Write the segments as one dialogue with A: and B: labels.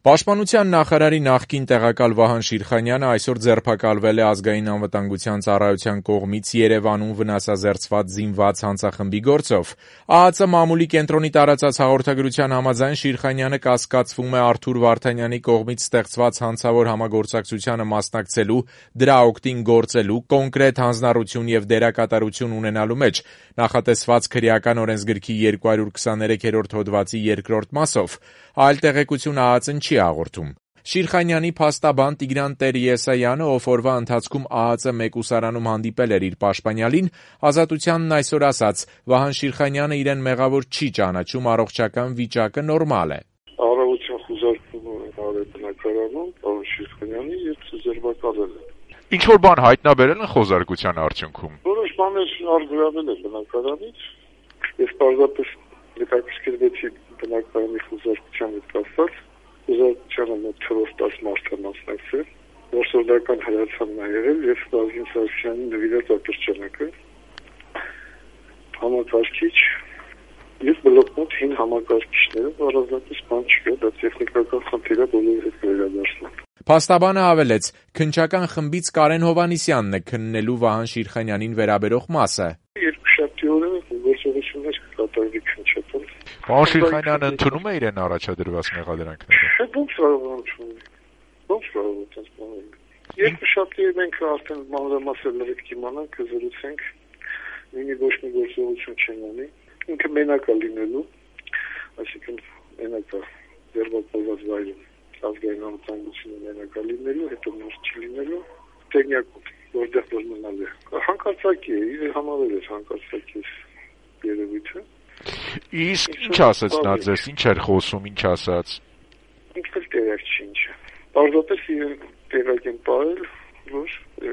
A: Պաշտպանության նախարարի նախկին տեղակալ Վահան Շիրխանյանը այսօր ձերբակալվել է Ազգային անվտանգության ծառայության կողմից Երևանում վնասազերծված զինված հանցախմբի գործով։ ԱԱԾ մամուլի կենտրոնի տարածած հաղորդագրության համաձայն Շիրխանյանը կասկածվում է Արթուր Վարդանյանի կողմից ստեղծված հանցավոր համագործակցությանը մասնակցելու, դրա օգտին գործելու, կոնկրետ հանձնառություն եւ դերակատարություն ունենալու մեջ, նախատեսված քրեական օրենսգրքի 223-րդ հոդվածի 2-րդ մասով։ Այլ տեղեկություն ԱԱԾ-ն չի հաղորդում։ Շիրխանյանի փաստաբան Տիգրան Տեր-Եսայանը, ով օրվա ընթացքում ԱԱԾ մեկուսարանում հանդիպել էր իր պաշտպանյալին, Ազատությանն այսօր ասաց. Վահան Շիրխանյանը իրեն մեղավոր չի ճանաչում, առողջական վիճակը նորմալ է։
B: Առավոտյան խուզարկում արել բնակարանում, պարոն Շիրխանյանի եւ ձերբակալել է։
C: Ինչ-որ բան հայտնաբերել են խոզարկության արդյունքում։
B: Որոշ բաներ արգելվել են բնակարանից, եւ պարզապես հետաքրքրվեցի բնակարանի խոզարկության հետ կապված, խոզարկությանը մոտ 4-10 մարդ է մասնակցել, որսորդական հայացանն է եղել եւ Վազգեն Սարգսյանի նվիրած ատրճանակը, համակարգիչ եւ բլոկնոտ հին համակարգիչները, առանձնապես բան չկա, դա տեխնիկական խնդիր է, բոլորի հետ վերադարձնել։
A: Փաստաբանը հավելեց. քննչական խմբից Կարեն Հովհաննիսյանն է քննելու Վահան Շիրխանյանին վերաբերող մասը։
B: Երկուշաբթի օրը գործողություններ կկատարվի քննչական։
C: Վահան Շիրխանյանը ընդունում է իրեն առաջադրված մեղադրանքները։
B: Ո՞նց կարող է։ Երկուշաբթի մենք արդեն մանրամասն լրիվ կիմանանք, կզրուցենք, ոչ մի գործողություն չեն անի։ Ինքը մենակ է լինելու, այսինքն մենակ է ձերբակալված վայրում, ազգային անվտանգությունը մենակ է լինելու, հետո նոր չի լինելու, տեխնիկում, որտեղ որ մնալ է։ Հանկարծակի է, իր համարել է հանկարծակի երևույթը։
C: Իսկ ինչ ասաց նա ձեզ, ինչ էր խոսում, ինչ ասաց։
B: Ինքը տեղակ չի ինչ։ Պարզապես իրեն տեղակ են պարել, որ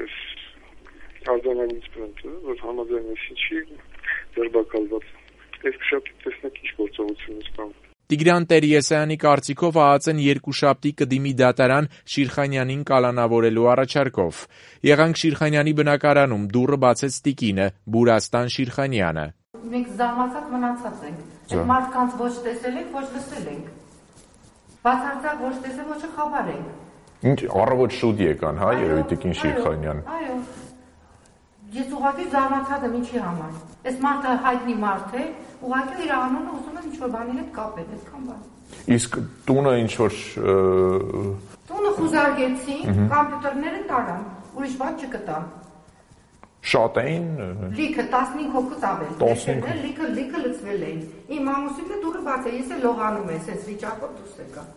B: արձանագրից բնտը, որ համաձայնեցին չի ձերբակալված։ Երկուշաբթի տեսնեք ինչ գործողություններ կան։
A: Տիգրան Տեր-Եսայանի կարծիքով ԱԱԾ-ն երկուշաբթի կդիմի դատարան Շիրխանյանին կալանավորելու առաջարկով։ Եղանք Շիրխանյանի բնակարանում, դուռը բացեց տիկինը, Բուրաստան Շիրխանյանը։
D: Մենք զարմացած մնացած ենք։ Այդ մարդկանց ոչ տեսել ենք, ոչ լսել ենք։ Բացարձակ ոչ տեսել, ոչ խաբար ենք։
C: Ինչ առավոտ շուտ եկան, հա, երևի տիկին Շիրխանյան։
D: Այո։ Ես ուղղակի զարմացած եմ ինչի համար։ Այս մարդը հայտնի մարդ է, ուղղակի իր անունը ուզում են ինչ-որ բանի հետ կապել, այդքան բան։
C: Իսկ տունը ինչ-որ
D: Տունը խուզարկեցին, կոմպյուտերները տարան, ուրիշ բան չկտան։
C: Շատ էին։
D: Լիքը 15 հոգուց ավել։ Լիքը լցվել էին։ Իմ ամուսինը դուրը բաց է, ես էլ լողանում եմ, այս վիճակով դուրս եկա։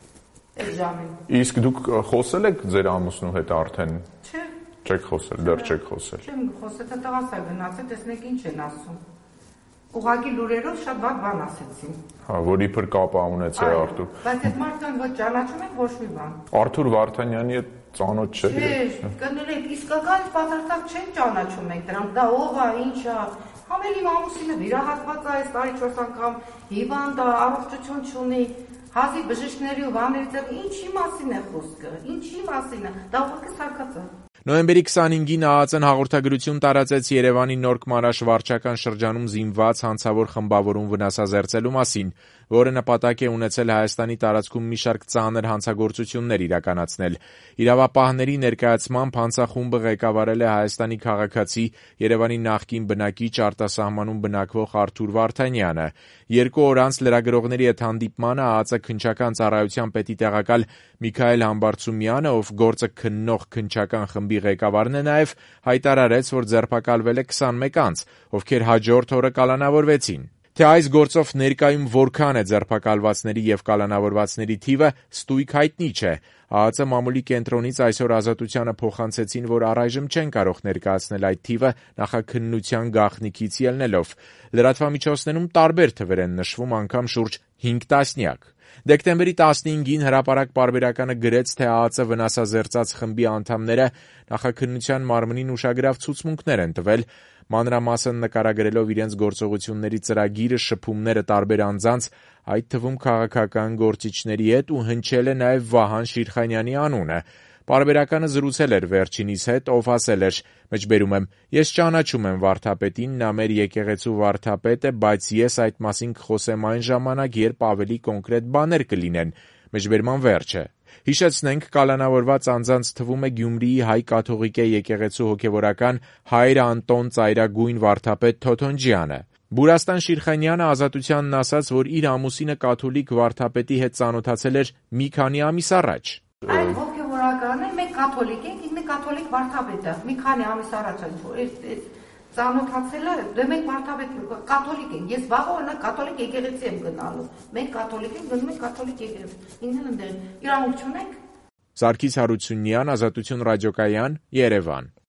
D: Այդ ժամին։
C: Իսկ դուք խոսել եք ձեր ամուսնու հետ արդեն։
D: Չէ։
C: Չեք խոսել, դեռ չեք խոսել։
D: Չեմ խոսել, տղաս է գնացել, տեսնեք ինչ են ասում։ Ուղղակի լուրերով շատ վատ բան ասեցին։
C: Հա, որ իբր կապ ունեցել Արթուր։
D: Բայց այդ մարդուն ոչ ճանաչում եք ոչ մի բան։
C: Արթուր Վարդանյանի հետ ծանոթ չէ։
D: Չէ, կներեք, իսկական բացարձակ չեն ճանաչում եք դրանք, դա ով է, ինչ է։ Համել իմ ամուսինը վիրահատված է այս տարի 4 անգամ, հիվանդ է, առողջություն չունի, հազի բժիշկների ու բաներից ինչի մասին է խոսքը, ինչի մասին է, դա ուղղակի սարքած է։
A: Նոյեմբերի 25-ին ԱԱԾ-ն հաղորդագրություն տարածեց Երևանի Նոր-Կմարաշ վարչական շրջանում զինված հանցավոր խմբավորում վնասազերծելու մասին, որը նպատակ է ունեցել Հայաստանի տարածքում մի շարք ծանր հանցագործություններ իրականացնել։ Իրավապահների ներկայացմամբ հանցախումբը ղեկավարել է Հայաստանի քաղաքացի, Երևանի նախկին բնակիչ, արտասահմանում բնակվող Արթուր Վարդանյանը։ 2 օր անց լրագրողների հետ հանդիպմանը ԱԱԾ քննչական ծառայության պետի տեղակալ Միքայել Համբարձումյանը, ով գործը քննող քննչական խմբի ղեկավարն է նաև, հայտարարեց, որ ձերբակալվել է 21 անձ, ովքեր հաջորդ օրը կալանավորվեցին։ Թե այս գործով ներկայում որքան է ձերբակալվածների եւ կալանավորվածների թիվը, ստույգ հայտնի չէ։ ԱԱԾ մամուլի կենտրոնից այսօր Ազատությանը փոխանցեցին, որ առայժմ չեն կարող ներկայացնել այդ թիվը նախաքննության գաղտնիքից ելնելով։ Լրատվամիջոցներում տարբեր թվեր են նշվում, անգամ շուրջ 5 տասնյակ։ Դեկտեմբերի 15-ին հրապարակ պարբերականը գրեց, թե ԱԱԾ վնասազերծած խմբի անդամները նախաքննության մարմնին ուշագրավ ցուցմունքներ են տվել, մանրամասն նկարագրելով իրենց գործողությունների ծրագիրը, շփումները տարբեր անձանց, այդ թվում քաղաքական գործիչների հետ ու հնչել է նաև Վահան Շիրխանյանի անունը։ Պարբերականը զրուցել էր վերջինիս հետ, ով ասել էր. «Մեջբերում եմ, ես ճանաչում եմ վարդապետին, նա մեր եկեղեցու վարդապետ է, բայց ես այդ մասին կխոսեմ այն ժամանակ, երբ ավելի կոնկրետ բաներ կլինեն։ Մեջբերման վերջը։ Հիշեցնենք, կալանավորված անձանց թվում է Գյումրիի հայ կաթողիկե եկեղեցու հոգևորական հայր Անտոն ծայրագույն վարդապետ Թոթոնջյանը։ Բուրաստան Շիրխանյանը Ազատությանն ասաց, որ իր ամուսինը կաթոլիկ վարդապետի հետ ծանոթացել էր մի քանի ամիս առաջ։
D: Այդ հոգևորականը մենք կաթոլիկ ենք, մենք կաթոլիկ վարդապետը մի քանի ամիս առաջ ծանոթացել է, դե մենք վարդապետ կաթոլիկ ենք, ես վաղ օրինակ կաթոլիկ եկեղեցի եմ գնալու, մենք կաթոլիկ ենք, գնում ենք կաթոլիկ եկեղեցի, ինձ էլ իրավունք չունենք։
A: Սարգիս Հարությունյան, Ազատություն ռադիոկայան, Երևան։